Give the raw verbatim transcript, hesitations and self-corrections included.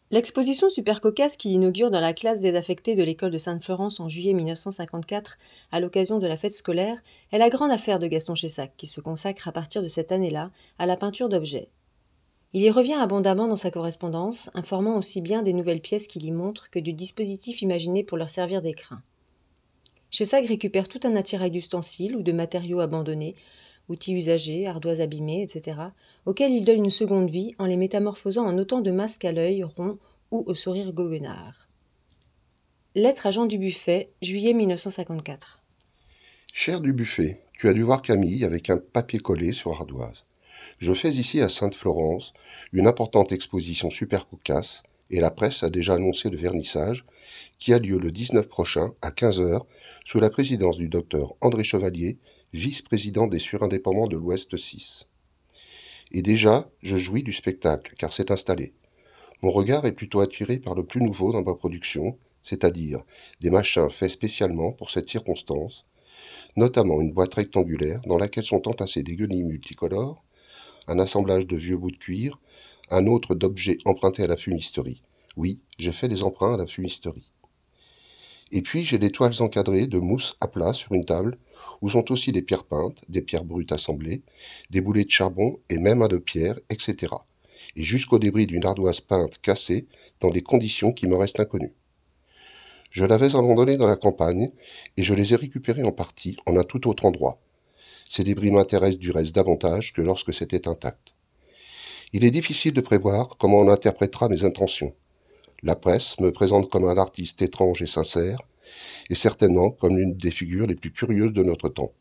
L'exposition super cocasse qui inaugure dans la classe désaffectée de l'école de Sainte-Florence en juillet mille neuf cent cinquante-quatre à l'occasion de la fête scolaire est la grande affaire de Gaston Chessac qui se consacre à partir de cette année-là à la peinture d'objets. Il y revient abondamment dans sa correspondance, informant aussi bien des nouvelles pièces qu'il y montre que du dispositif imaginé pour leur servir d'écrin. Chessac récupère tout un attirail d'ustensiles ou de matériaux abandonnés, outils usagés, ardoises abîmées, et cetera, auxquels il donne une seconde vie en les métamorphosant en autant de masques à l'œil rond ou au sourire goguenard. Lettre à Jean Dubuffet, juillet mille neuf cent cinquante-quatre. Cher Dubuffet, tu as dû voir Camille avec un papier collé sur ardoise. Je fais ici à Sainte-Florence une importante exposition super cocasse et la presse a déjà annoncé le vernissage qui a lieu le dix-neuf prochain à quinze heures sous la présidence du docteur André Chevalier, vice-président des surindépendants de l'Ouest six. Et déjà, je jouis du spectacle car c'est installé. Mon regard est plutôt attiré par le plus nouveau dans ma production, c'est-à-dire des machins faits spécialement pour cette circonstance, notamment une boîte rectangulaire dans laquelle sont entassés des guenilles multicolores, un assemblage de vieux bouts de cuir, un autre d'objets empruntés à la fumisterie. Oui, j'ai fait des emprunts à la fumisterie. Et puis j'ai des toiles encadrées de mousse à plat sur une table, où sont aussi des pierres peintes, des pierres brutes assemblées, des boulets de charbon et même un de pierre, et cetera. Et jusqu'au débris d'une ardoise peinte cassée dans des conditions qui me restent inconnues. Je l'avais abandonnée dans la campagne, et je les ai récupérées en partie en un tout autre endroit. Ces débris m'intéressent du reste davantage que lorsque c'était intact. Il est difficile de prévoir comment on interprétera mes intentions. La presse me présente comme un artiste étrange et sincère, et certainement comme l'une des figures les plus curieuses de notre temps.